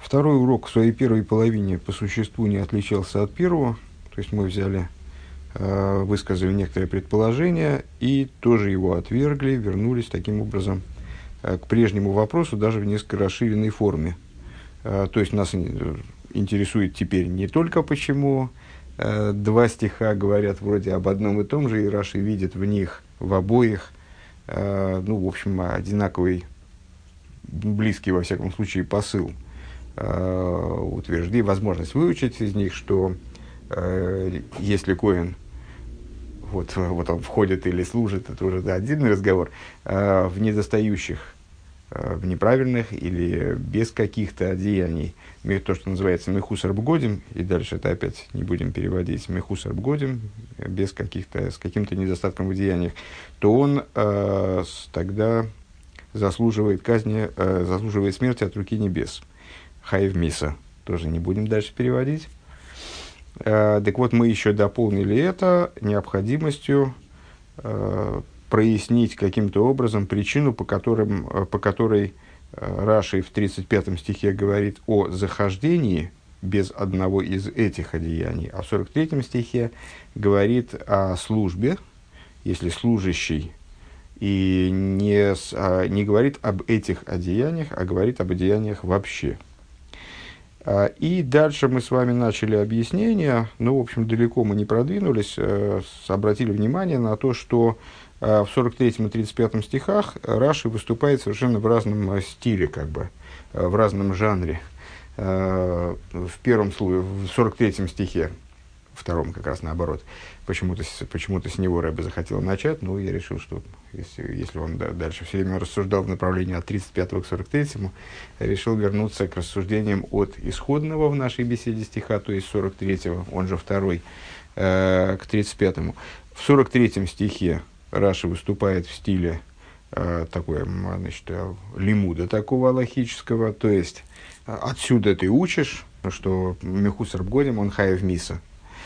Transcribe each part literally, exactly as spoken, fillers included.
Второй урок в своей первой половине по существу не отличался от первого. То есть мы взяли, э, высказали некоторые предположения и тоже его отвергли, вернулись таким образом э, к прежнему вопросу, даже в несколько расширенной форме. Э, то есть нас интересует теперь не только почему э, два стиха говорят вроде об одном и том же, и Раши видит в них, в обоих, э, ну, в общем, одинаковый, близкий, во всяком случае, посыл. Утверждение, возможность выучить из них, что э, если коэн вот, вот он входит или служит, это уже да, отдельный разговор, э, в недостающих, э, в неправильных или без каких-то одеяний, то, что называется мехусар бгодим, и дальше это опять не будем переводить, мехусар бгодим, без каких-то, с каким-то недостатком в одеяниях, то он э, тогда заслуживает казни, э, заслуживает смерти от руки небес. Хаев Миса. Тоже не будем дальше переводить. Э, так вот, мы еще дополнили это необходимостью э, прояснить каким-то образом причину, по, которым, по которой э, Раши в тридцать пятом стихе говорит о захождении без одного из этих одеяний, а в сорок третьем стихе говорит о службе, если служащий, и не, а, не говорит об этих одеяниях, а говорит об одеяниях вообще. И дальше мы с вами начали объяснение, но, в общем, далеко мы не продвинулись, обратили внимание на то, что в сорок третьем и тридцать пятом стихах Раши выступает совершенно в разном стиле, как бы, в разном жанре. В первом случае, в сорок третьем стихе, втором как раз наоборот, почему-то, почему-то с него Рэбе захотел начать, но я решил, что если, если он да, дальше все время рассуждал в направлении от тридцать пятого к сорок третьему, решил вернуться к рассуждениям от исходного в нашей беседе стиха, то есть сорок третьего, он же второй, э, к тридцать пятому. В сорок третьем стихе Раши выступает в стиле э, такой, значит, лимуда такого алахического, то есть отсюда ты учишь, что мехусар бгодим, он хаев миса.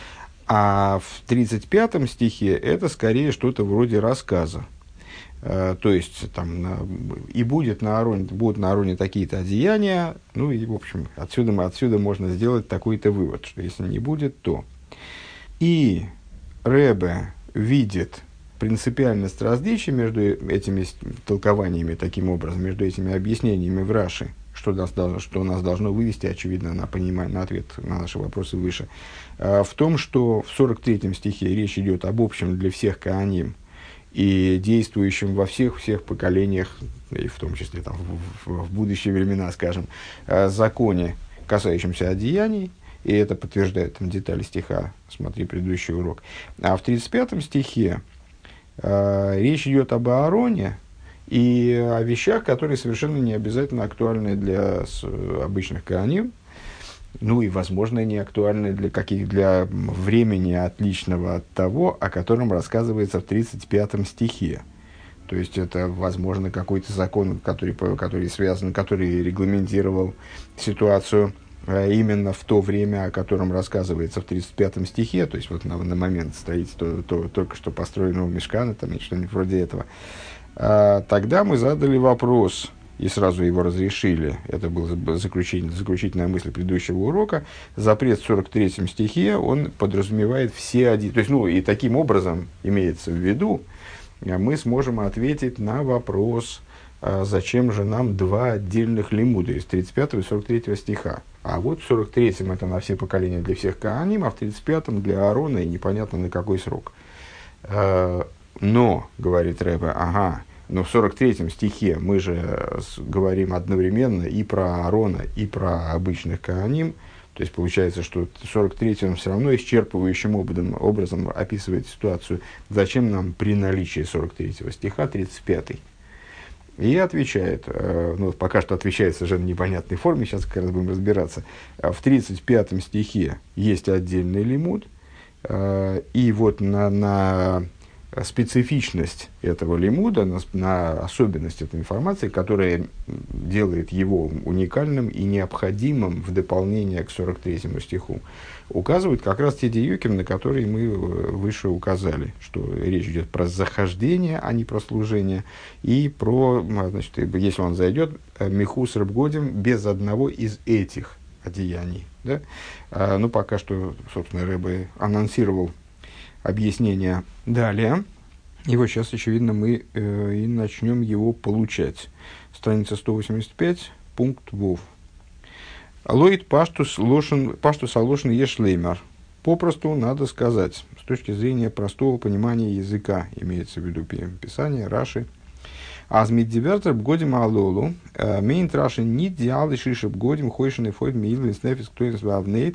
А в тридцать пятом стихе это скорее что-то вроде рассказа. Uh, то есть, там, на, и будет на Аароне, будут на Аароне такие-то одеяния, ну и, в общем, отсюда, отсюда можно сделать такой-то вывод, что если не будет, то. И Ребе видит принципиальность различия между этими толкованиями, таким образом, между этими объяснениями в Раши, что нас, что нас должно вывести, очевидно, на, понимание, на ответ на наши вопросы выше, в том, что в сорок третьем стихе речь идет об общем для всех коаним и действующем во всех-всех поколениях, и в том числе там, в, в, в будущие времена, скажем, законе, касающемся одеяний, и это подтверждает там, детали стиха, смотри предыдущий урок. А в тридцать пятом стихе э, речь идет об Аароне, и о вещах, которые совершенно не обязательно актуальны для с, обычных коаним, ну и, возможно, не актуальны для, каких, для времени отличного от того, о котором рассказывается в тридцать пятом стихе. То есть, это, возможно, какой-то закон, который, который связан, который регламентировал ситуацию именно в то время, о котором рассказывается в тридцать пятом стихе, то есть, вот на, на момент строительства то, только что построенного мишкана, там, и что-нибудь вроде этого. А, тогда мы задали вопрос, и сразу его разрешили, это была заключительная, заключительная мысль предыдущего урока, запрет в сорок третьем стихе, он подразумевает все один, то есть, ну, и таким образом имеется в виду, мы сможем ответить на вопрос, а зачем же нам два отдельных лимуда из тридцать пятого и сорок третьего стиха. А вот в сорок третьем это на все поколения для всех коаним, а в тридцать пятом для Аарона и непонятно на какой срок. Но, говорит Ребе, ага, но в сорок третьем стихе мы же говорим одновременно и про Аарона, и про обычных коаним. То есть получается, что сорок третий он все равно исчерпывающим образом, образом описывает ситуацию, зачем нам при наличии сорок третьего стиха тридцать пятый. И отвечает, ну, пока что отвечает в совершенно непонятной форме, сейчас как раз будем разбираться. В тридцать пятом стихе есть отдельный лимуд, и вот на, на специфичность этого лимуда, на, на особенность этой информации, которая делает его уникальным и необходимым в дополнение к сорок третьему стиху, указывают как раз те диюким, на которые мы выше указали, что речь идет про захождение, а не про служение, и про, значит, если он зайдет, михус рабгодим без одного из этих одеяний. Да? А, ну, пока что, собственно, Ребе анонсировал объяснение далее. И вот сейчас, очевидно, мы э, и начнем его получать. Страница сто восемьдесят пять, пункт Вов. Лоид паштус лошен, паштус алошен ешлеймар. Попросту надо сказать, с точки зрения простого понимания языка, имеется в виду Писание, Раши. Азмит дивертер бгодим алолу, мейнт Раши нит диалы шиши бгодим хойшен и фойд мейлин снефис ктоинс вавнейт.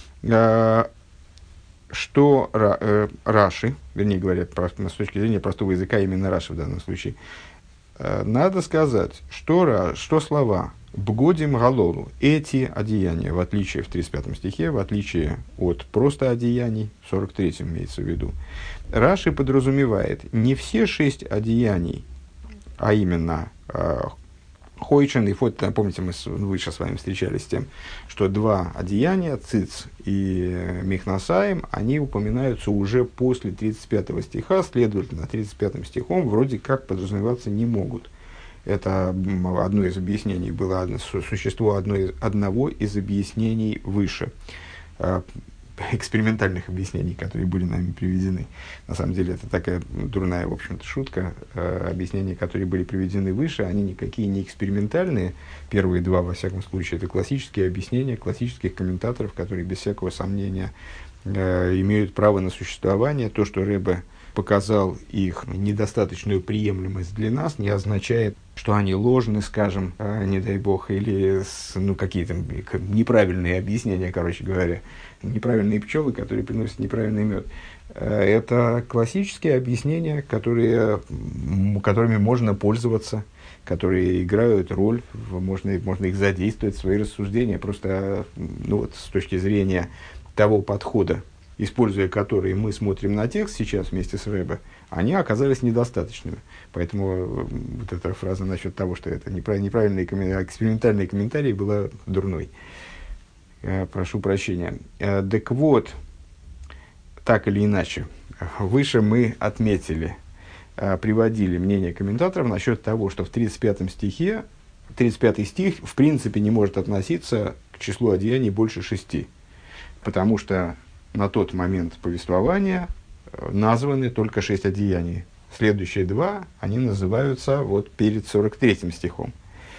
Что э, Раши, вернее говоря, с точки зрения простого языка, именно Раши в данном случае, э, надо сказать, что, что слова «бгодим галолу», эти одеяния, в отличие в тридцать пятом стихе, в отличие от просто одеяний, в сорок третьем имеется в виду, Раши подразумевает не все шесть одеяний, а именно э, Хойшен и Фот, помните, мы выше с вами встречались с тем, что два одеяния, циц и михнасаим, они упоминаются уже после тридцать пятого стиха, следовательно, тридцать пятым стихом вроде как подразумеваться не могут. Это одно из объяснений, было существо одно из, одного из объяснений выше, экспериментальных объяснений, которые были нами приведены. На самом деле, это такая дурная, в общем-то, шутка. Объяснения, которые были приведены выше, они никакие не экспериментальные. Первые два, во всяком случае, это классические объяснения классических комментаторов, которые, без всякого сомнения, имеют право на существование. То, что Ребе показал их недостаточную приемлемость для нас, не означает, что они ложны, скажем, не дай бог, или ну, какие-то неправильные объяснения, короче говоря, неправильные пчелы, которые приносят неправильный мед. Это классические объяснения, которые, которыми можно пользоваться, которые играют роль, можно, можно их задействовать в свои рассуждения, просто ну, вот, с точки зрения того подхода, используя которые мы смотрим на текст сейчас вместе с Ребе, они оказались недостаточными. Поэтому вот эта фраза насчет того, что это неправильный экспериментальный комментарий, была дурной. Прошу прощения. Так вот, так или иначе, выше мы отметили, приводили мнение комментаторов насчет того, что в тридцать пятом стихе, тридцать пятый стих в принципе не может относиться к числу одеяний больше шести, потому что на тот момент повествования названы только шесть одеяний. Следующие два, они называются вот перед сорок третьим стихом.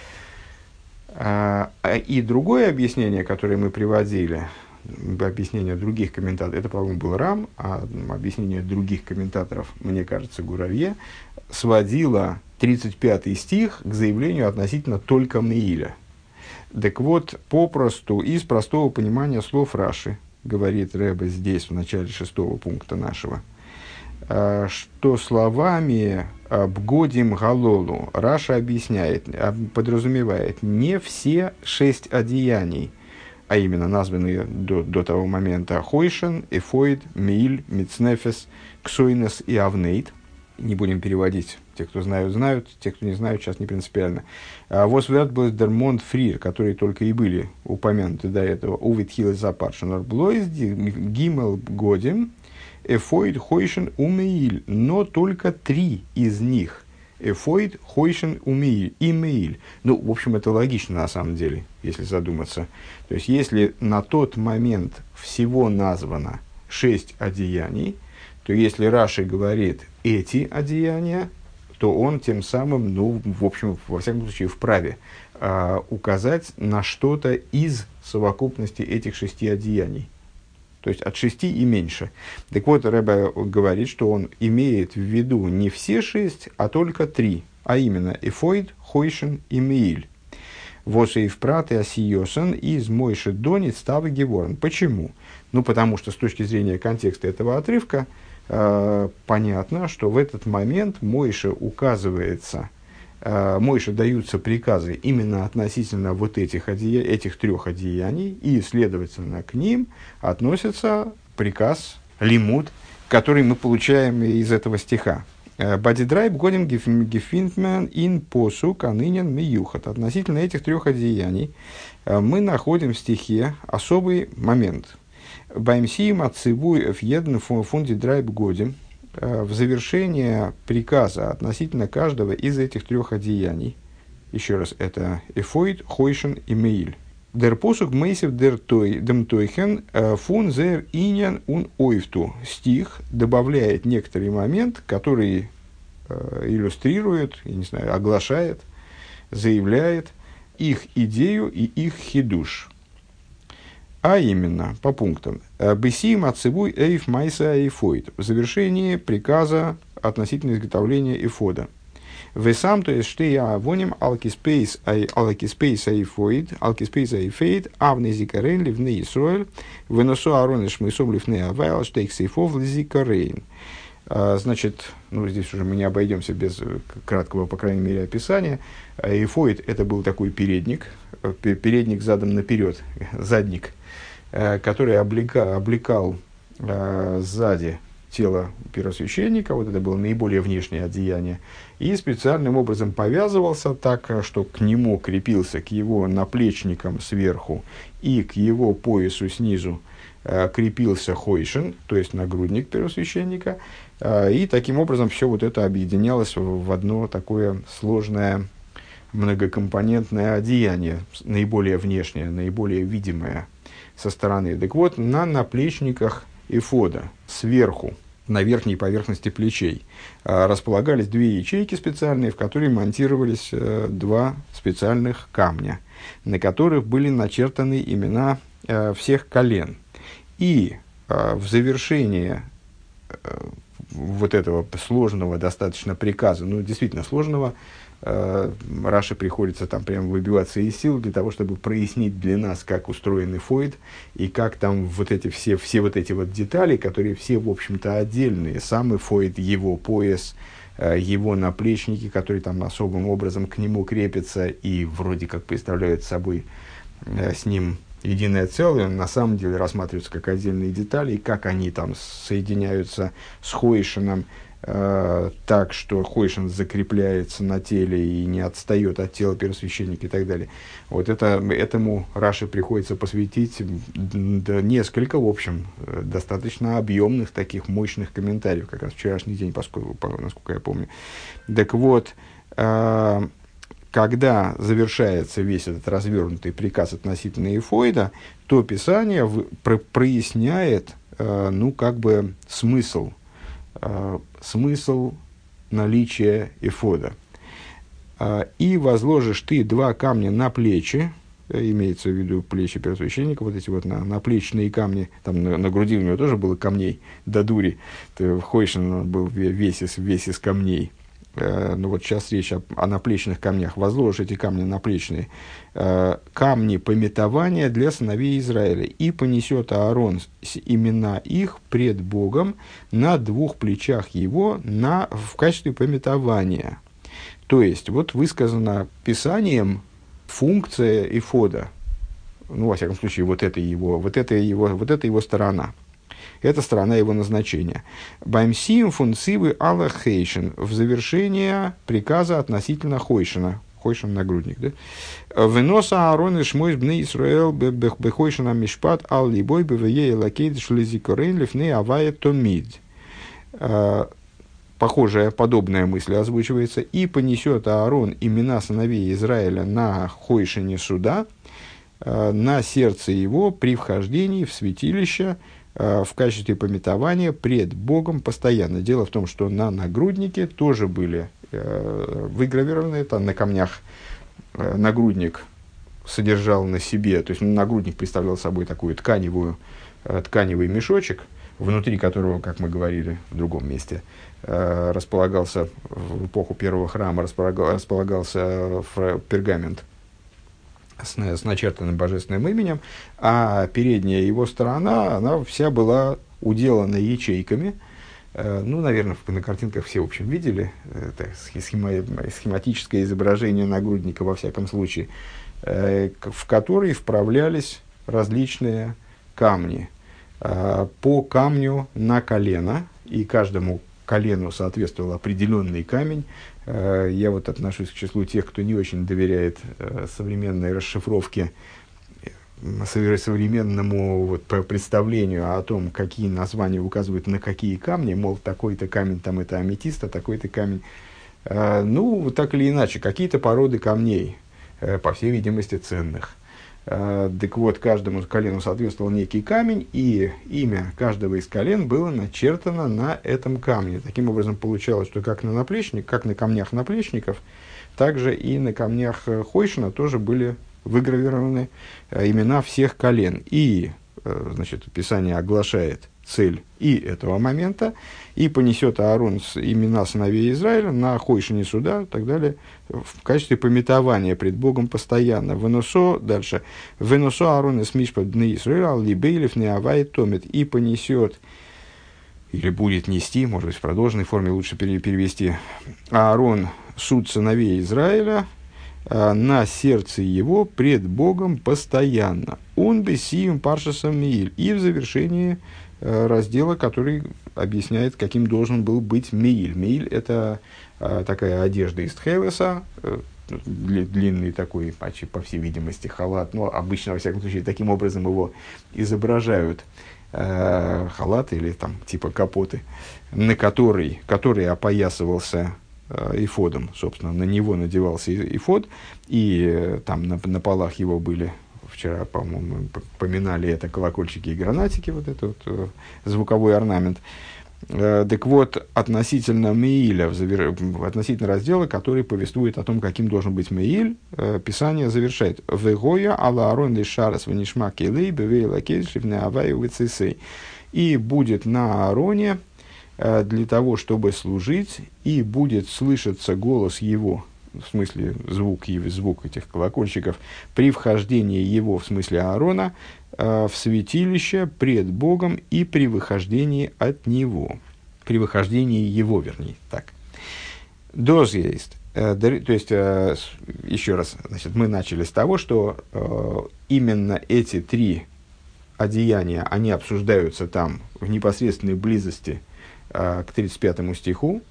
И другое объяснение, которое мы приводили, объяснение других комментаторов, это, по-моему, был Рам, а объяснение других комментаторов, мне кажется, Гуравье, сводило тридцать пятый стих к заявлению относительно только Меиля. Так вот, попросту, из простого понимания слов Раши, говорит Ребе здесь, в начале шестого пункта нашего, что словами «бгодим галолу» Раша объясняет, подразумевает не все шесть одеяний, а именно названные до, до того момента Хойшен, Эфоид, Меиль, Мицнефес, Ксойнес и Авнейт. Не будем переводить. Те, кто знают, знают. Те, кто не знают, сейчас не принципиально. Восверт был Дермонд Фрир, которые только и были упомянуты до этого. Увид Хилл Запаршенор Блойз, Гимел Годим, Эфоид, Хойшен, Умеиль. Но только три из них. Эфоид, Хойшен, Умеиль и Меиль. Ну, в общем, это логично на самом деле, если задуматься. То есть, если на тот момент всего названо шесть одеяний, то если Раши говорит эти одеяния, то он тем самым, ну, в общем, во всяком случае, вправе э, указать на что-то из совокупности этих шести одеяний. То есть от шести и меньше. Так вот, Ребе говорит, что он имеет в виду не все шесть, а только три. А именно Эфоид, Хойшен и Меиль. Восейв прат и асиосен из Мойши Донит ставы Геворн. Почему? Ну, потому что с точки зрения контекста этого отрывка э, понятно, что в этот момент Мойше указывается, э, Мойше даются приказы именно относительно вот этих, одея, этих трех одеяний, и, следовательно, к ним относится приказ лимуд который мы получаем из этого стиха. Бадидрайб годим гефинтмен ин посук анынен миюхат. Относительно этих трех одеяний мы находим в стихе особый момент. Баймсиим отцевуй фьедн фунди драйб годим. В завершение приказа относительно каждого из этих трех одеяний, еще раз, это эфоид, хойшен и меиль. Дер посук мейсев дер дем тойхен фун зер иньян ун ойфту. Стих добавляет некоторый момент, который э, иллюстрирует, я не знаю, оглашает, заявляет их идею и их хидуш. А именно, по пунктам. Бесим отцевуй эйф майса эйфоид. В завершении приказа относительно изготовления эфода. Весам, то есть, что я воним алкиспейс эйфоид, алкиспейс эйфейд, авны зикарейн ливны Исроэль, выносу ароны шмысом ливны авайл, штейк сейфов зикарейн. Значит, ну, здесь уже мы не обойдемся без краткого, по крайней мере, описания. Эйфоид — это был такой передник, передник задом наперед, задник, который облека, облекал сзади тело первосвященника, вот это было наиболее внешнее одеяние, и специальным образом повязывался так, что к нему крепился, к его наплечникам сверху и к его поясу снизу крепился хойшен, то есть нагрудник первосвященника, и таким образом все вот это объединялось в одно такое сложное многокомпонентное одеяние, наиболее внешнее, наиболее видимое со стороны. Так вот, на наплечниках эфода сверху, на верхней поверхности плечей, располагались две ячейки специальные, в которые монтировались два специальных камня, на которых были начертаны имена всех колен. И в завершение вот этого сложного достаточно приказа, ну, действительно сложного, Раши приходится там прямо выбиваться из сил для того, чтобы прояснить для нас, как устроен эфоид, и как там вот эти все, все вот эти вот детали, которые все, в общем-то, отдельные. Сам эфоид, его пояс, его наплечники, которые там особым образом к нему крепятся и вроде как представляют собой с ним единое целое, на самом деле рассматриваются как отдельные детали, и как они там соединяются с хойшином, э, так, что хойшин закрепляется на теле и не отстает от тела первосвященника и так далее. Вот это, этому Раши приходится посвятить да, несколько, в общем, достаточно объемных таких мощных комментариев, как раз вчерашний день, поскольку, насколько я помню. Так вот, э, когда завершается весь этот развернутый приказ относительно эфоида, то Писание в, про, проясняет, э, ну, как бы, смысл, э, смысл наличия эфода. Э, «И возложишь ты два камня на плечи», имеется в виду плечи первосвященника, вот эти вот на, наплечные камни, там на, на груди у него тоже было камней до дури, Хойшин был весь из, весь из камней. Uh, ну вот сейчас речь о, о наплечных камнях. Возложишь эти камни наплечные, uh, камни пометования для сыновей Израиля, и понесет Аарон имена их пред Богом на двух плечах его на, в качестве пометования. То есть, вот высказана Писанием функция эфода, ну, во всяком случае, вот это его, вот это его, вот это его сторона. Это сторона его назначения. Баймсиим фунцивы алла хейшен. В завершение приказа относительно хойшена. Хойшен нагрудник, да? Веноса Аарон и шмойс бней Исраэл бехойшена мишпат ал либой бевее лакейд шлезикорейн лифней авая томид. Похожая, подобная мысль озвучивается. И понесет Аарон имена сыновей Израиля на хойшене суда, на сердце его при вхождении в святилище, в качестве памятования пред Богом постоянно. Дело в том, что на нагруднике тоже были э, выгравированы, там на камнях э, нагрудник содержал на себе, то есть нагрудник представлял собой такую тканевую, э, тканевый мешочек, внутри которого, как мы говорили в другом месте, э, располагался в эпоху первого храма, располагал, располагался пергамент С, с начертанным божественным именем, а передняя его сторона, она вся была уделана ячейками. Э, ну, наверное, на картинках все, в общем, видели. Это схема, схематическое изображение нагрудника, во всяком случае, э, в который вправлялись различные камни. Э, по камню на колено и каждому колену соответствовал определенный камень. Я вот отношусь к числу тех, кто не очень доверяет современной расшифровке, современному вот представлению о том, какие названия указывают на какие камни, мол, такой-то камень, там это аметист, а такой-то камень. Ну, так или иначе, какие-то породы камней, по всей видимости, ценных. Так вот, каждому колену соответствовал некий камень, и имя каждого из колен было начертано на этом камне. Таким образом, получалось, что как на наплечник, как на камнях наплечников, так же и на камнях Хойшина тоже были выгравированы имена всех колен. И, значит, Писание оглашает цель и этого момента, и понесет Аарон имена сыновей Израиля на Хойшине суда, и так далее, в качестве памятования пред Богом постоянно. Выносо, дальше, выносо Аарон из Мишпа бней Исраиля, либейлев не авай томит, и понесет, или будет нести, может быть, в продолженной форме лучше перевести, Аарон суд сыновей Израиля на сердце его пред Богом постоянно. Он бесием паршасом мииль. И в завершении раздела, который объясняет, каким должен был быть мииль. Мииль – это а, такая одежда из тхелеса, длинный такой, почти, по всей видимости, халат, но обычно, во всяком случае, таким образом его изображают, э, халат или там типа капоты, на который, который опоясывался эфодом, собственно, на него надевался эфод, и э, там на, на полах его были, вчера, по-моему, поминали это, колокольчики и гранатики, вот этот вот, э, звуковой орнамент. Э, так вот, относительно Меиля, завер... относительно раздела, который повествует о том, каким должен быть Меиль, э, Писание завершает. «Вегоя ала арон лишарас ванишма келей бевейла кельшивне аваю вецесей». И будет на Аароне для того, чтобы служить, и будет слышаться голос его, в смысле звук, звук этих колокольчиков, при вхождении его, в смысле Аарона, в святилище пред Богом и при выхождении от него. При выхождении его, вернее, так. Доз есть. То есть, еще раз, значит, мы начали с того, что именно эти три одеяния, они обсуждаются там в непосредственной близости к тридцать пятому стиху,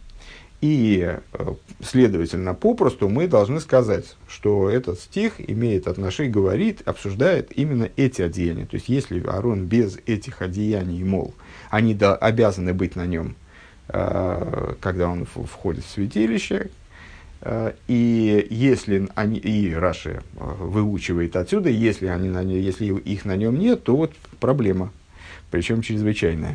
и, следовательно, попросту мы должны сказать, что этот стих имеет отношение, говорит, обсуждает именно эти одеяния. То есть, если Аарон без этих одеяний, мол, они да, обязаны быть на нем, когда он входит в святилище, и если они, и Раши выучивает отсюда, если, они на, если их на нем нет, то вот проблема, причем чрезвычайная.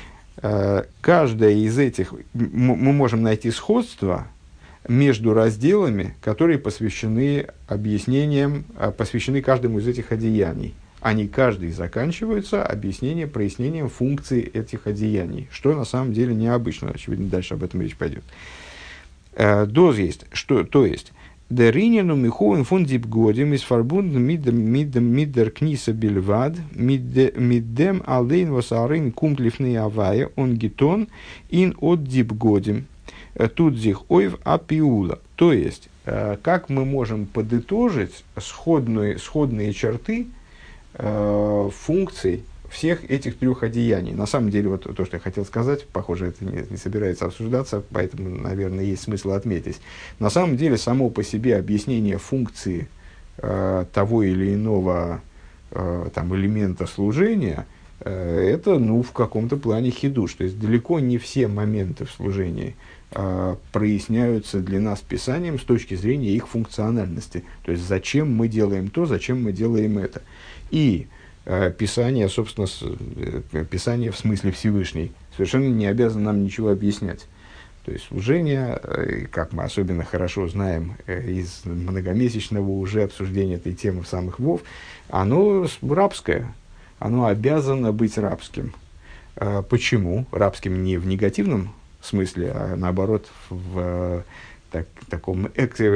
Каждая из этих, мы можем найти сходство между разделами, которые посвящены объяснениям, посвящены каждому из этих одеяний. Они каждый заканчиваются объяснением, прояснением функций этих одеяний, что на самом деле необычно. Очевидно, дальше об этом речь пойдет. Доз есть, что, то есть, Деринину михоин фон дипгодим из фарбунден мидер книса бельвад миддем алдейн васарин кумтлифный авая он гитон ин от дипгодим тут зих ойв апиула. То есть, как мы можем подытожить сходные, сходные черты функций всех этих трех одеяний. На самом деле, вот то, что я хотел сказать, похоже, это не, не собирается обсуждаться, поэтому, наверное, есть смысл отметить. На самом деле, само по себе объяснение функции э, того или иного э, там, элемента служения, э, это, ну, в каком-то плане хидуш. То есть, далеко не все моменты в служении э, проясняются для нас Писанием с точки зрения их функциональности. То есть, зачем мы делаем то, зачем мы делаем это. И Писание, собственно, Писание в смысле Всевышний, совершенно не обязано нам ничего объяснять. То есть служение, как мы особенно хорошо знаем из многомесячного уже обсуждения этой темы в самых Вов, оно рабское, оно обязано быть рабским. Почему? Рабским не в негативном смысле, а наоборот в так, таком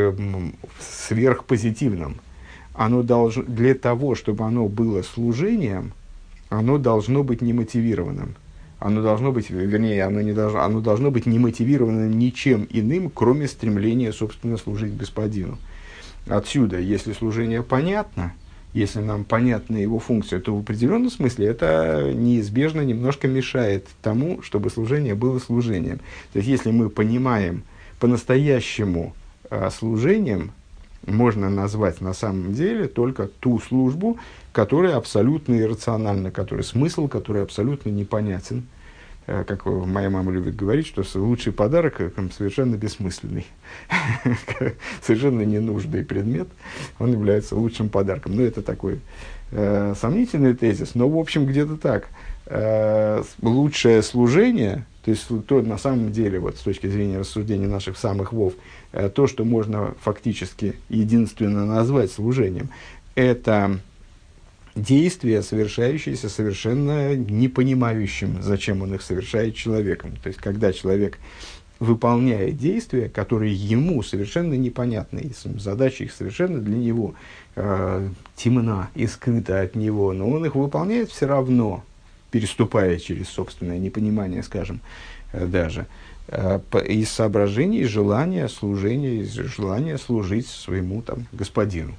сверхпозитивном. Оно должно, для того, чтобы оно было служением, оно должно быть немотивированным. Оно должно быть, вернее, оно, не должно, оно должно быть не мотивированным ничем иным, кроме стремления, собственно, служить Господину. Отсюда, если служение понятно, если нам понятна его функция, то в определенном смысле это неизбежно немножко мешает тому, чтобы служение было служением. То есть, если мы понимаем по-настоящему э, служением, можно назвать на самом деле только ту службу, которая абсолютно иррациональна, который смысл, который абсолютно непонятен. Как моя мама любит говорить, что лучший подарок совершенно бессмысленный, совершенно ненужный предмет, он является лучшим подарком. Ну, это такой э, сомнительный тезис, но, в общем, где-то так. Э, лучшее служение, то есть, то, на самом деле, вот, с точки зрения рассуждения наших самых вов, э, то, что можно фактически единственно назвать служением, это действия, совершающиеся совершенно не понимающим, зачем он их совершает человеком. То есть, когда человек выполняет действия, которые ему совершенно непонятны, задача их совершенно для него э, темна и скрыта от него, но он их выполняет все равно, переступая через собственное непонимание, скажем, э, даже, э, по, из соображений, желания служения, из желания служить своему там, господину.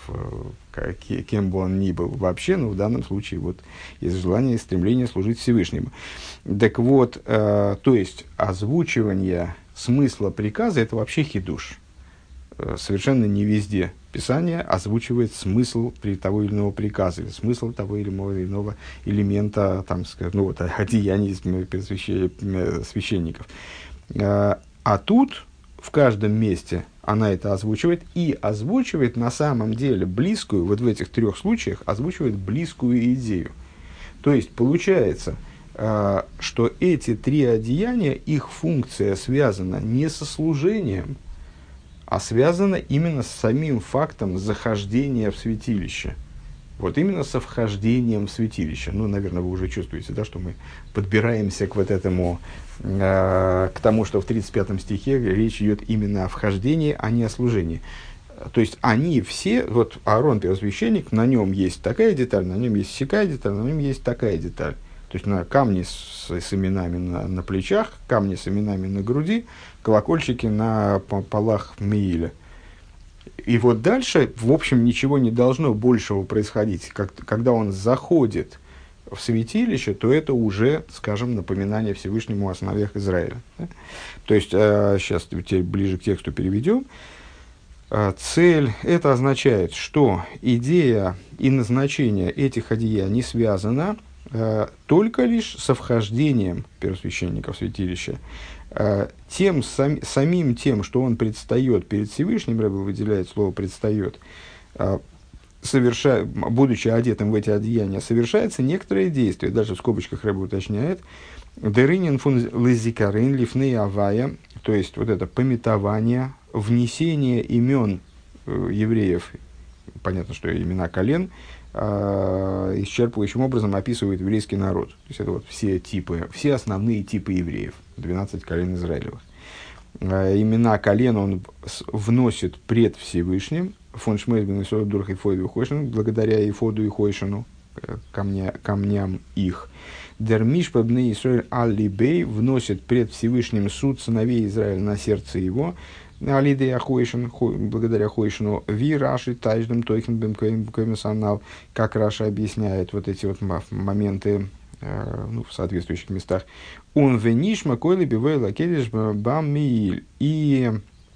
Кем бы он ни был вообще, но в данном случае вот из желания и стремления служить Всевышнему. Так вот, э, то есть озвучивание смысла приказа – это вообще хидуш. Э, совершенно не везде Писание озвучивает смысл при того или иного приказа, или смысл того или иного элемента, там, ну, вот, одеяний священников. Э, а тут в каждом месте она это озвучивает, и озвучивает на самом деле близкую, вот в этих трех случаях, озвучивает близкую идею. То есть, получается, э, что эти три одеяния, их функция связана не со служением, а связана именно с самим фактом захождения в святилище. Вот именно со вхождением в святилище. Ну, наверное, вы уже чувствуете, да, что мы подбираемся к вот этому, э, к тому, что в тридцать пятом стихе речь идет именно о вхождении, а не о служении. То есть, они все, вот Аарон, первосвященник, на нем есть такая деталь, на нем есть сякая деталь, на нем есть такая деталь. То есть, на камни с, с именами на, на плечах, камни с именами на груди, колокольчики на полах Меиля. И вот дальше, в общем, ничего не должно большего происходить. Как, когда он заходит в святилище, то это уже, скажем, напоминание Всевышнему о сыновьях Израиля. Да? То есть, э, сейчас теперь ближе к тексту переведем. Э, цель, это означает, что идея и назначение этих одеяний связано э, только лишь со вхождением первосвященника в святилище. Тем, сам, самим тем, что он предстает перед Всевышним, Ребе выделяет слово «предстает», соверша, будучи одетым в эти одеяния, совершается некоторое действие, даже в скобочках Ребе уточняет, «деринин фун лезикарин лифней авая», то есть вот это памятование, внесение имен евреев, понятно, что имена колен, исчерпывающим образом описывает еврейский народ. То есть это вот все типы, все основные типы евреев, двенадцать колен Израилевых. Имена колен он вносит пред Всевышним, фон Шмейс бен Исоэ Дур Хойфоду и Хойшину, благодаря Ифоду и Хойшину, камня, камням их. Дермиш бен Исоэ Аллибей вносит пред Всевышним суд сыновей Израиля на сердце его, Алидея Хойшин, благодаря Хойшину, Ви Раши Тайждем Тойхен Бем Комиссионал, как Раша объясняет вот эти вот моменты э, ну, в соответствующих местах. Он венишма койли бивой лакедиш бам мииль, и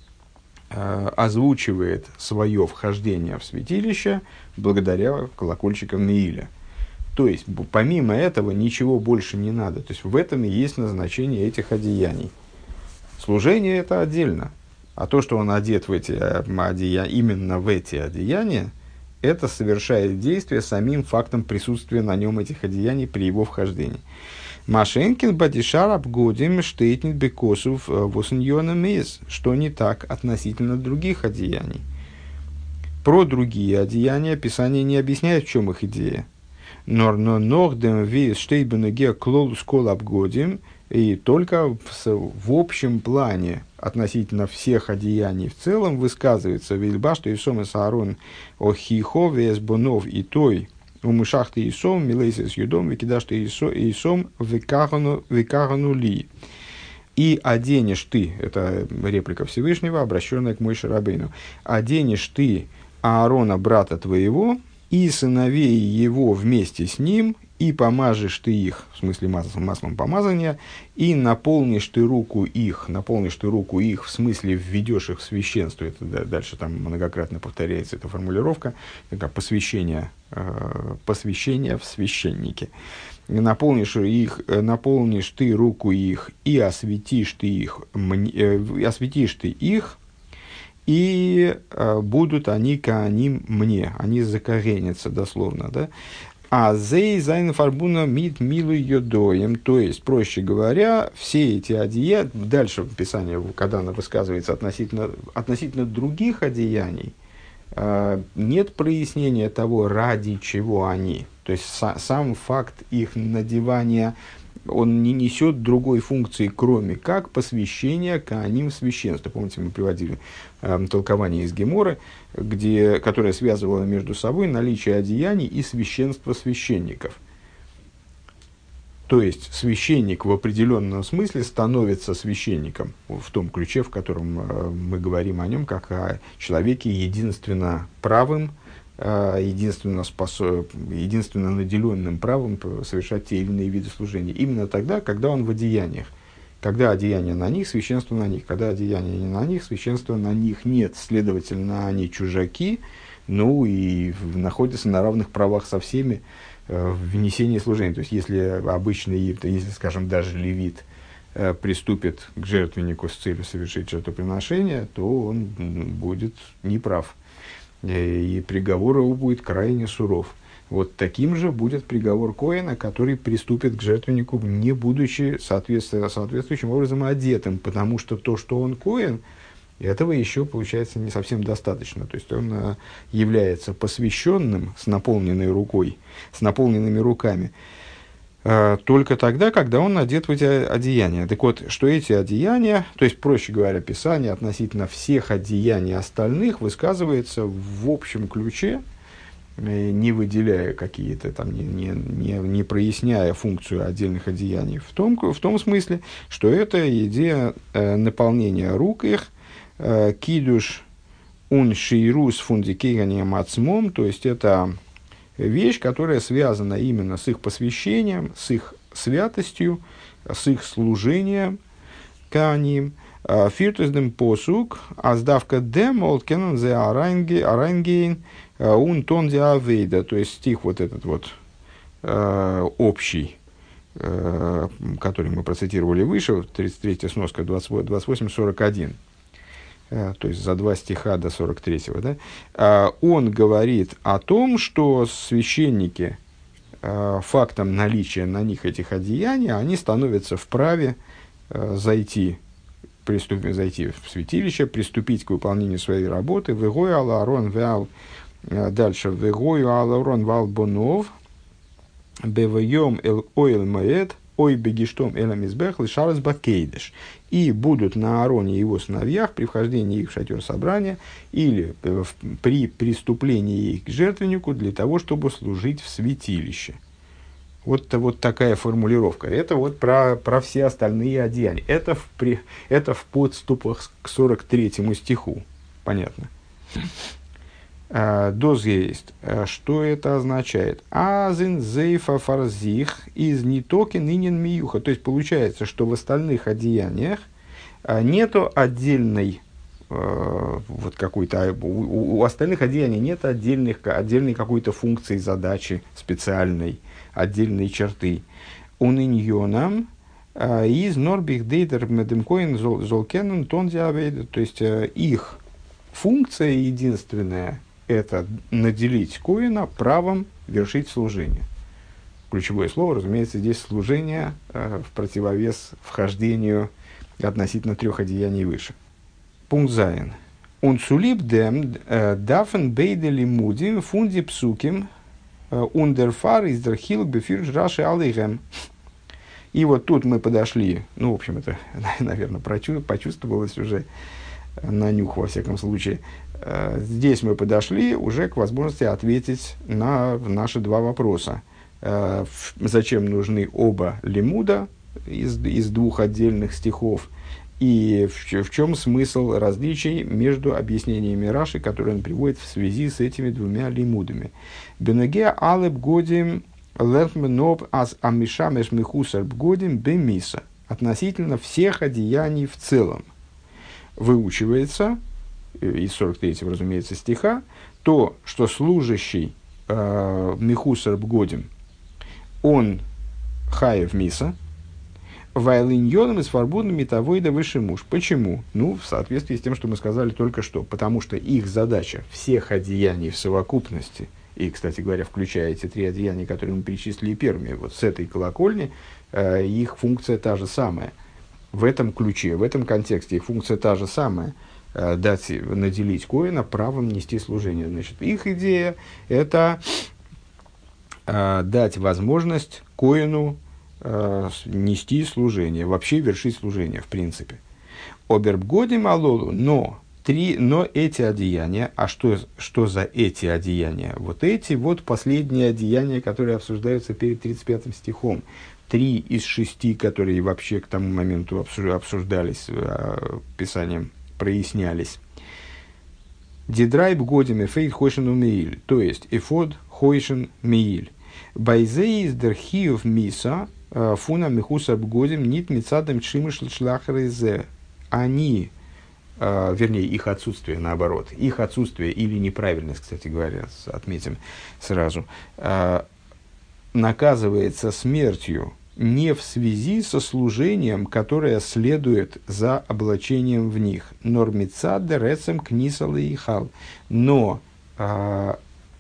э, озвучивает свое вхождение в святилище благодаря колокольчикам Мииля. То есть, помимо этого, ничего больше не надо. То есть, в этом и есть назначение этих одеяний. Служение – это отдельно. А то, что он одет в эти одеяния, именно в эти одеяния, это совершает действие самим фактом присутствия на нем этих одеяний при его вхождении. Машенкин бадишар обгодим штейтнит бекосов восеньона мейс, что не так относительно других одеяний. Про другие одеяния Писание не объясняет, в чем их идея. Нор но нордем вис штейтбенеге клол скол обгодим, и только в, в общем плане относительно всех одеяний в целом высказывается вильба, что Исом и Саарон охихо весбонов и той умышах ты Исом милейсис юдом выкидаш ты Исом векагану ли. И оденешь ты, это реплика Всевышнего, обращенная к Моше Рабейну, оденешь ты Аарона, брата твоего, и сыновей его вместе с ним, и помажешь ты их, в смысле маслом, маслом помазания, и наполнишь ты руку их, наполнишь ты руку их, в смысле введешь их в священство. Это дальше там многократно повторяется эта формулировка, как посвящение, э, посвящение в священнике. Наполнишь их, наполнишь ты руку их, и осветишь ты их, э, осветишь ты их, и э, будут они кааним мне, они закоренятся дословно, да. А зей зайн фарбуна мит милу йодоем, то есть, проще говоря, все эти одеяния, дальше в Писании, когда оно высказывается относительно, относительно других одеяний, э, нет прояснения того, ради чего они. То есть, са, сам факт их надевания, он не несет другой функции, кроме как посвящения кааним священства. Помните, мы приводили э, толкование из Геморы, где, которое связывало между собой наличие одеяний и священство священников. То есть, священник в определенном смысле становится священником, в том ключе, в котором э, мы говорим о нем, как о человеке единственно правым, единственно, способ, единственно наделенным правом совершать те или иные виды служения. Именно тогда, когда он в одеяниях. Когда одеяние на них, священство на них. Когда одеяние не на них, священства на них нет. Следовательно, они чужаки, ну и находятся на равных правах со всеми в внесении служения. То есть, если обычный, если, скажем, даже левит приступит к жертвеннику с целью совершить жертвоприношение, то он будет неправ. И приговор его будет крайне суров. Вот таким же будет приговор коэна, который приступит к жертвеннику, не будучи соответствующим образом одетым, потому что то, что он коэн, этого еще, получается, не совсем достаточно. То есть он а, является посвященным с наполненной рукой, с наполненными руками, а, только тогда, когда он одет в эти одеяния. Так вот, что эти одеяния, то есть, проще говоря, Писание относительно всех одеяний остальных высказывается в общем ключе, не выделяя какие-то там, не, не, не, не проясняя функцию отдельных одеяний, в том, в том смысле, что это идея э, наполнения рук их, э, кидуш ун шейрус фундикеганием ацмом, то есть это вещь, которая связана именно с их посвящением, с их святостью, с их служением каним. Фиртуздем посук, а сдавка демол кенен зе арангейн ун тон зе авейда. То есть стих вот этот вот э, общий, э, который мы процитировали выше, тридцать третья сноска, двадцать восемь сорок один. То есть за два стиха до сорок третьего, да, он говорит о том, что священники, фактом наличия на них этих одеяний, они становятся вправе зайти, приступить, зайти в святилище, приступить к выполнению своей работы. Вегой ала арон вял, дальше, вегой ала арон вал бонов, бевайом эл ойл маэт, ой бегиштом элам избех лишарас бакейдеш. И будут на Аароне и его сыновьях при вхождении их в шатер собрания или в, при приступлении их к жертвеннику для того, чтобы служить в святилище. Вот, вот такая формулировка. Это вот про, про все остальные одеяния. Это в, при, это в подступах к сорок третьему стиху. Понятно. Доз есть. Что это означает? Азин зейфа фарзих из нитоки нынен миюха. То есть получается, что в остальных одеяниях нету отдельной вот какой-то, у, у остальных одеяний нет отдельных, отдельной какой-то функции, задачи специальной, отдельной черты. Уныньонам из норбих дейдер медемкоин золкенен тонзиавейда. То есть их функция единственная — это наделить коэна правом вершить служение. Ключевое слово, разумеется, здесь служение э, в противовес вхождению относительно трех одеяний выше. Пункт Зайн. Он сулиб дем дафен бейдели мудим фунди псуким ундерфар из дерхил бефирж раши алейхем. И вот тут мы подошли, ну, в общем, это, наверное, почувствовалось уже на нюх, во всяком случае. Здесь мы подошли уже к возможности ответить на наши два вопроса. Зачем нужны оба лимуда из, из двух отдельных стихов? И в, в чем смысл различий между объяснениями Раши, которые он приводит в связи с этими двумя лимудами? Бенеге алеб годим лермноб аз амишамеш михусар бгодим бемиса. Относительно всех одеяний в целом выучивается, из сорок третьего, разумеется, стиха, то, что служащий э, михусар бгодим, он хаев миса, вайлиньоном и свободными тавойда выше муж. Почему? Ну, в соответствии с тем, что мы сказали только что. Потому что их задача всех одеяний в совокупности, и, кстати говоря, включая эти три одеяния, которые мы перечислили первыми, вот с этой колокольни, э, их функция та же самая. В этом ключе, в этом контексте их функция та же самая. Э, дать, наделить коэна правом нести служение. Значит, их идея – это э, дать возможность коэну нести служение, вообще вершить служение, в принципе. Обербгодим алолу, но, три, но эти одеяния, а что, что за эти одеяния? Вот эти вот последние одеяния, которые обсуждаются перед тридцать пятым стихом. Три из шести, которые вообще к тому моменту обсуждались Писанием, прояснялись. Дидрай бгодим эфейд хойшен умеиль, то есть эфод хойшен меиль. Байзеис дерхиев миса фуна михуса бгодим нит мицадам чимыш шлахрезе. Они, э, вернее, их отсутствие, наоборот, их отсутствие или неправильность, кстати говоря, отметим сразу, э, наказывается смертью не в связи со служением, которое следует за облачением в них. Нормицад рецем книсал и хал. Но э,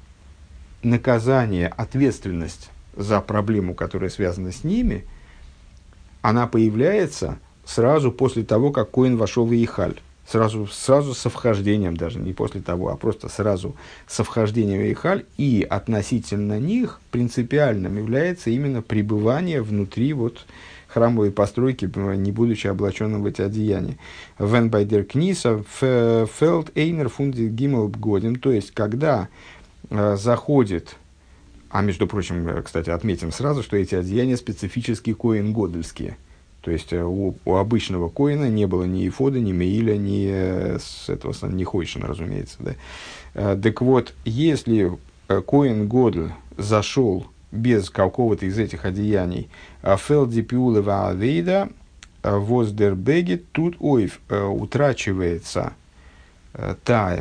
наказание, ответственность за проблему, которая связана с ними, она появляется сразу после того, как коэн вошел в Ихаль. Сразу, сразу со вхождением, даже не после того, а просто сразу со вхождением в Ихаль. И относительно них принципиальным является именно пребывание внутри вот, храмовой постройки, не будучи облаченным в эти одеяния. Вен байдер книса фелд эйнер фунди гимел бгодим. То есть, когда э, заходит. А между прочим, кстати, отметим сразу, что эти одеяния специфически коэн-годельские. То есть у, у обычного коэна не было ни эфода, ни меиля, ни с этого ни хойшена, разумеется. Да? Так вот, если коэн-годль зашел без какого-то из этих одеяний, фелди пиулева авейда воздербеги тут ойв, утрачивается та...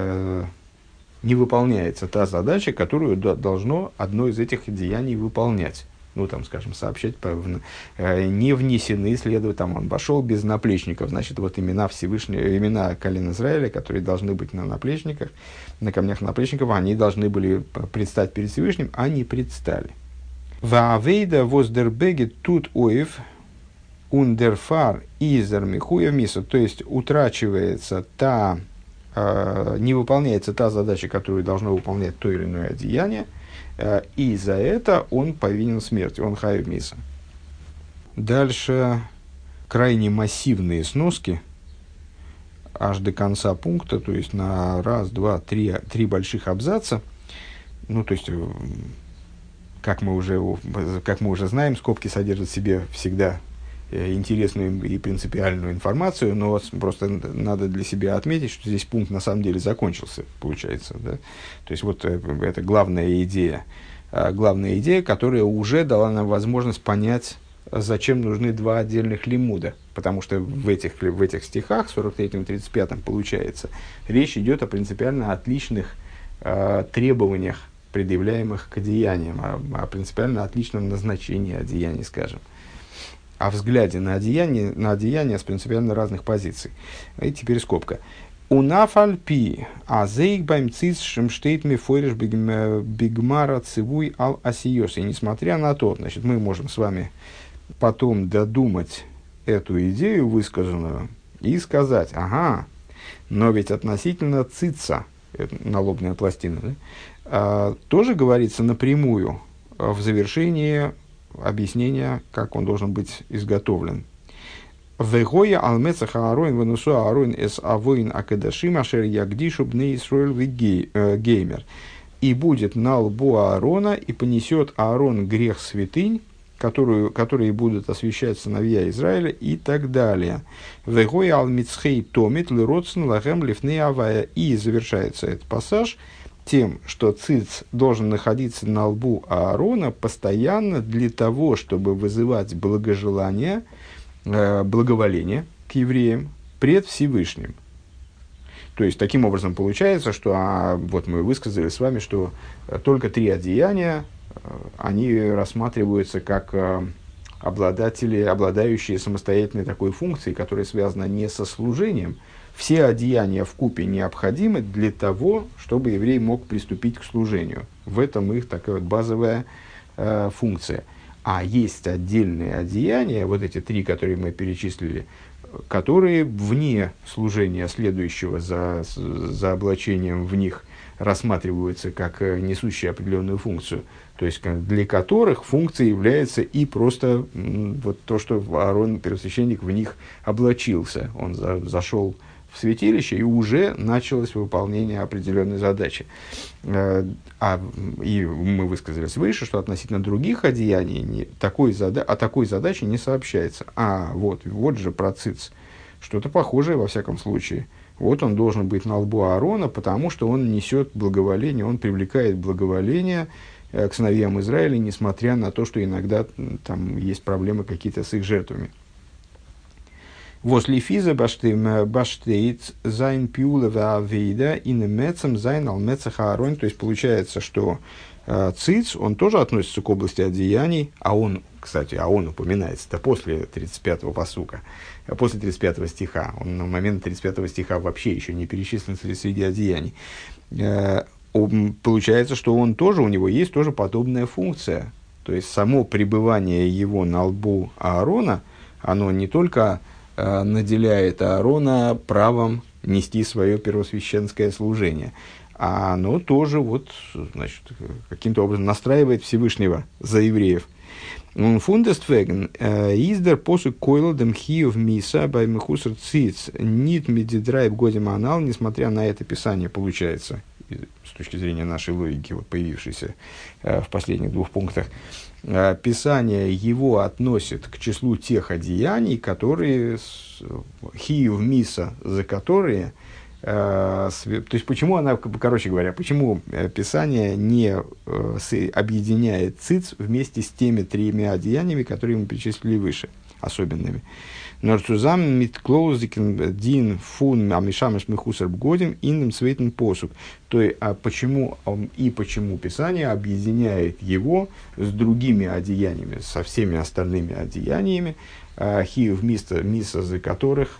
не выполняется та задача, которую должно одно из этих деяний выполнять. Ну, там, скажем, сообщать, не внесены, следует, там, он вошел без наплечников, значит, вот имена Всевышнего, имена колен Израиля, которые должны быть на наплечниках, на камнях наплечников, они должны были предстать перед Всевышним, а не предстали. Ваавейда воздербеги тут оев ундерфар изер михуя миса, то есть утрачивается та, э, не выполняется та задача, которую должно выполнять то или иное одеяние, и за это он повинен смерти, он хаев миса. Дальше крайне массивные сноски, аж до конца пункта, то есть на раз, два, три, три больших абзаца. Ну, то есть, как мы уже, как мы уже знаем, скобки содержат в себе всегда интересную и принципиальную информацию, но просто надо для себя отметить, что здесь пункт на самом деле закончился, получается. Да? То есть, вот это главная идея, главная идея, которая уже дала нам возможность понять, зачем нужны два отдельных лимуда. Потому что в этих, в этих стихах, сорок третьем и тридцать пятом, получается, речь идет о принципиально отличных э, требованиях, предъявляемых к одеяниям, о, о принципиально отличном назначении одеяний, скажем. О взгляде на одеяние, на одеяние с принципиально разных позиций. И теперь скобка. Унафальпи, а зейкбайм циц шемштейт мифориш бигмара цивуй ал асиос. И несмотря на то, значит, мы можем с вами потом додумать эту идею высказанную и сказать, ага, но ведь относительно цица, налобная пластина, да, а, тоже говорится напрямую в завершении объяснения, как он должен быть изготовлен. «Вегоя алмецаха ароин венусу ароин эс авоин акадашим ашер ягдишу бней Исроэль геймер». И будет на лбу Аарона, и понесет Аарон грех святынь, которую, которые будут освящать сыновья Израиля и так далее. Вегой ал мицхей томит лиротсен лагем лифней авая. И завершается этот пассаж тем, что циц должен находиться на лбу Аарона постоянно для того, чтобы вызывать благожелание, э, благоволение к евреям пред Всевышним. То есть, таким образом получается, что а, вот мы высказали с вами, что только три одеяния, они рассматриваются как а, обладатели, обладающие самостоятельной такой функцией, которая связана не со служением. Все одеяния вкупе необходимы для того, чтобы еврей мог приступить к служению. В этом их такая вот базовая э, функция. А есть отдельные одеяния, вот эти три, которые мы перечислили, которые вне служения следующего за, за облачением в них рассматриваются как несущие определенную функцию. То есть, для которых функцией является и просто вот то, что Аарон, первосвященник, в них облачился. Он за, зашел в святилище, и уже началось выполнение определенной задачи. А, и мы высказались выше, что относительно других одеяний не, такой зада, о такой задаче не сообщается. А вот, вот же про циц. Что-то похожее, во всяком случае. Вот он должен быть на лбу Аарона, потому что он несет благоволение, он привлекает благоволение к сыновьям Израиля, несмотря на то, что иногда там есть проблемы какие-то с их жертвами. Возле физа баштейт зайн пиула ваавейда и немецам зайн алмецах Аарон. То есть получается, что э, циц, он тоже относится к области одеяний, а он, кстати, а он упоминается-то после тридцать пятого пасука, после тридцать пятого стиха. Он на момент тридцать пятого стиха вообще еще не перечислен среди одеяний. Э, он, получается, что он тоже, у него есть тоже подобная функция. То есть само пребывание его на лбу Аарона, оно не только наделяет Аарона правом нести свое первосвященское служение, а оно тоже вот, значит, каким-то образом настраивает Всевышнего за евреев. Фундествеген издер посук койлодем хиев миса баймехусер циц нит медидрайб годим анал. Несмотря на это писание, получается, с точки зрения нашей логики, вот появившейся в последних двух пунктах, Писание его относит к числу тех одеяний, которые, хиев миса, за которые, э, то есть почему она, короче говоря, почему Писание не э, объединяет циц вместе с теми тремя одеяниями, которые мы перечислили выше, особенными. Норцузам митклоузикен дин фун амишамеш михусар бгодим инным цветен посук. То есть, а почему и почему Писание объединяет его с другими одеяниями, со всеми остальными одеяниями, хиев миса, миса за которых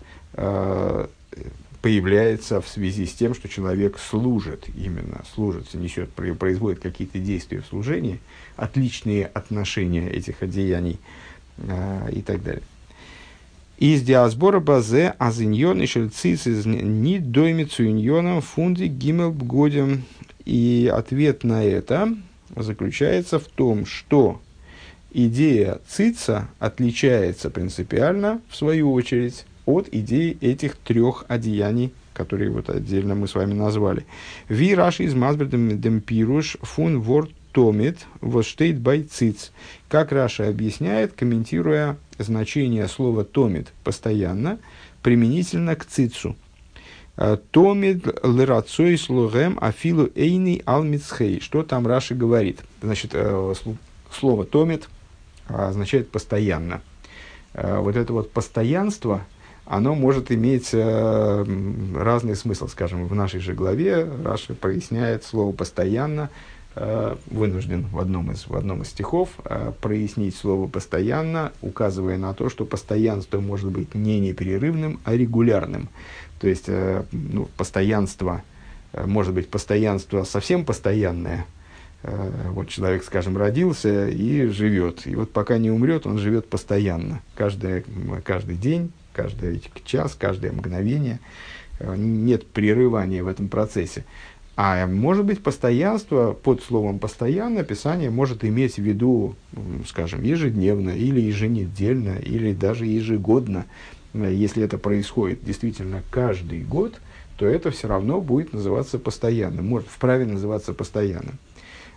появляется в связи с тем, что человек служит, именно служит, несет, производит какие-то действия в служении, отличные отношения этих одеяний и так далее. Из диасбора базе азиньон и шельцис из не доймицу иньоном фунди гимел бгодем. И ответ на это заключается в том, что идея цица отличается принципиально, в свою очередь, от идеи этих трех одеяний, которые вот отдельно мы с вами назвали. Ви раши из мазбердем демпируш фун ворд томит воштейт бай циц. Как Раша объясняет, комментируя значение слова томит постоянно, применительно к цицу. Томит лерацой слогем афилу эйни алмицхей. Что там Раша говорит? Значит, слово томит означает постоянно. Вот это вот постоянство, оно может иметь разный смысл. Скажем, в нашей же главе Раша проясняет слово постоянно, вынужден в одном из, в одном из стихов э, прояснить слово «постоянно», указывая на то, что постоянство может быть не непрерывным, а регулярным. То есть, э, ну, постоянство, э, может быть постоянство совсем постоянное. Э, вот человек, скажем, родился и живет. И вот пока не умрет, он живет постоянно. Каждый, каждый день, каждый час, каждое мгновение. Э, нет прерывания в этом процессе. А может быть, постоянство, под словом «постоянно» Писание может иметь в виду, скажем, ежедневно, или еженедельно, или даже ежегодно. Если это происходит действительно каждый год, то это все равно будет называться постоянным, может вправе называться постоянным.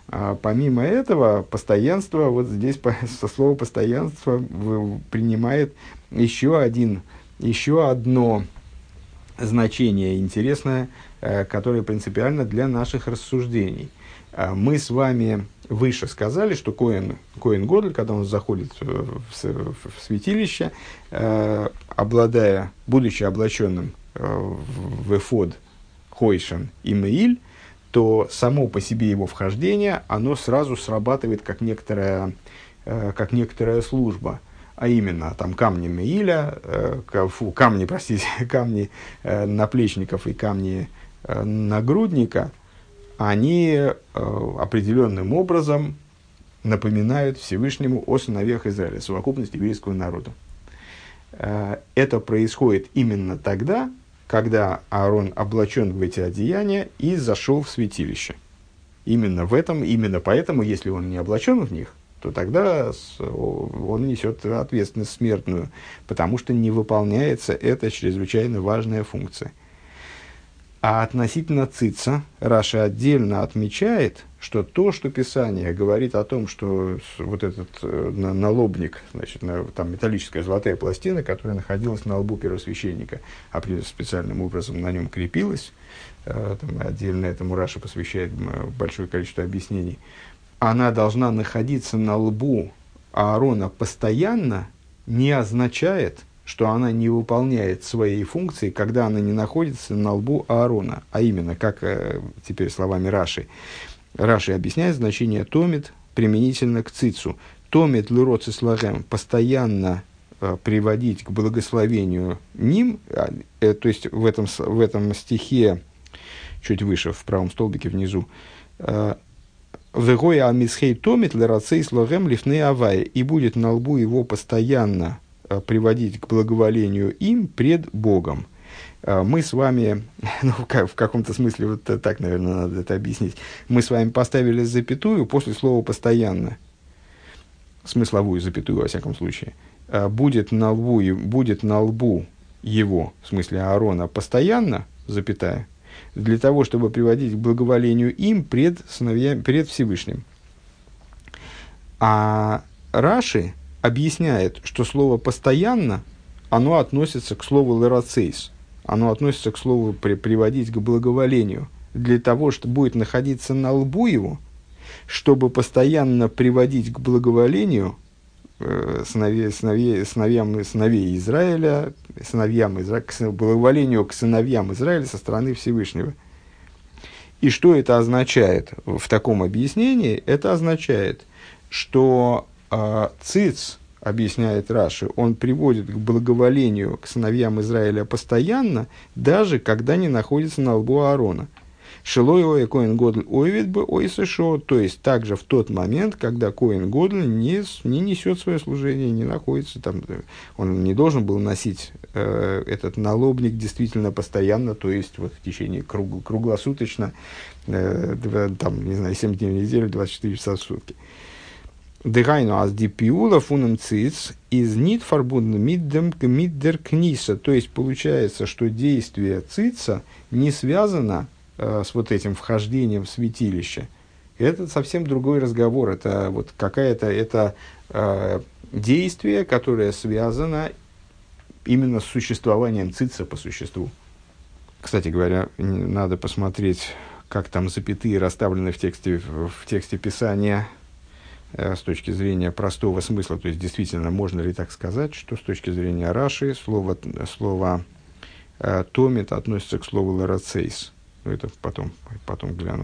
А помимо этого, постоянство, вот здесь по, со слова постоянство принимает еще, один, еще одно значение интересное, которое принципиально для наших рассуждений. Мы с вами выше сказали, что Коэн, Коэн Годль, когда он заходит в, в, в святилище, обладая, будучи облаченным в эфод, хойшен и меиль, то само по себе его вхождение, оно сразу срабатывает как некоторая, э, как некоторая служба. А именно, там камни меиля, э, фу, камни, простите, камни э, наплечников и камни э, нагрудника, они э, определенным образом напоминают Всевышнему о сыновьях Израиля, совокупность еврейского народа. Э, это происходит именно тогда, когда Аарон облачен в эти одеяния и зашел в святилище. Именно в этом, именно поэтому, если он не облачен в них, то тогда он несет ответственность смертную, потому что не выполняется эта чрезвычайно важная функция. А относительно цица, Раши отдельно отмечает, что то, что Писание говорит о том, что вот этот э, налобник, значит, на, там металлическая золотая пластина, которая находилась на лбу первосвященника, а специальным образом на нем крепилась, э, там, отдельно этому Раши посвящает большое количество объяснений, она должна находиться на лбу Аарона постоянно, не означает, что она не выполняет своей функции, когда она не находится на лбу Аарона. А именно, как э, теперь словами Раши. Раши объясняет значение томит применительно к цицу. Томит луроцис лагем, постоянно э, приводить к благословению ним, э, то есть в этом, в этом стихе, чуть выше, в правом столбике внизу, э, «Вегоя амисхей томит луроцис лагем лифней авай», и будет на лбу его постоянно приводить к благоволению им пред Богом. Мы с вами, ну, в каком-то смысле, вот так, наверное, надо это объяснить, мы с вами поставили запятую после слова «постоянно», смысловую запятую, во всяком случае, будет на лбу, будет на лбу его, в смысле Аарона, постоянно, запятая, для того, чтобы приводить к благоволению им пред, сыновьями, пред Всевышним. А Раши объясняет, что слово «постоянно», оно относится к слову «лерацейс», оно относится к слову при, «приводить к благоволению», для того, что будет находиться на лбу его, чтобы постоянно приводить к благоволению э, сыновей, сыновей, сыновьям, сыновей Израиля, сыновьям Изра... к благоволению к сыновьям Израиля со стороны Всевышнего. И что это означает в таком объяснении? Это означает, что Uh, циц, объясняет Раши, он приводит к благоволению к сыновьям Израиля постоянно, даже когда не находится на лбу Аарона. Шилой ой коэн годль ойвит бы ой сэшо, то есть также в тот момент, когда коэн годль не, не несет свое служение, не находится там, он не должен был носить э, этот налобник действительно постоянно, то есть вот в течение круг, круглосуточно, э, там, не знаю, семь дней в неделю, двадцать четыре часа в сутки. Дегайну аз дипиула фунем циц из нит фарбунден миддер книса. То есть получается, что действие цица не связано э, с вот этим вхождением в святилище. Это совсем другой разговор. Это вот какая-то это э, действие, которое связано именно с существованием цица по существу. Кстати говоря, надо посмотреть, как там запятые расставлены в тексте, в тексте Писания с точки зрения простого смысла, то есть действительно можно ли так сказать, что с точки зрения Раши слово, слово э, томит относится к слову ларацейс. Ну, это потом, потом гляну.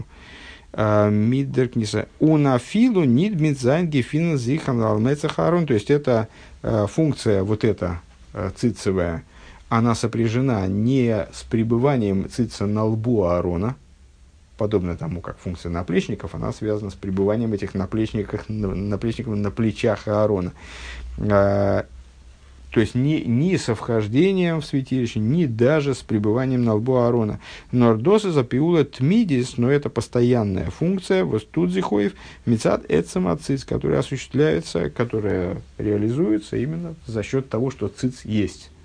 Миддеркниса унафилу нид мидзайн гефин зихан алмецахарон. То есть это э, функция вот эта э, цицевая, она сопряжена не с пребыванием цица на лбу Аарона, подобно тому, как функция наплечников, она связана с пребыванием этих наплечников, наплечников на плечах Аарона. А, то есть, ни, ни со вхождением в святилище, ни даже с пребыванием на лбу Аарона. Нордоса запиула тмидис, но это постоянная функция, востудзихоев, мецад эцемациц, которая осуществляется, которая реализуется именно за счет того, что циц есть.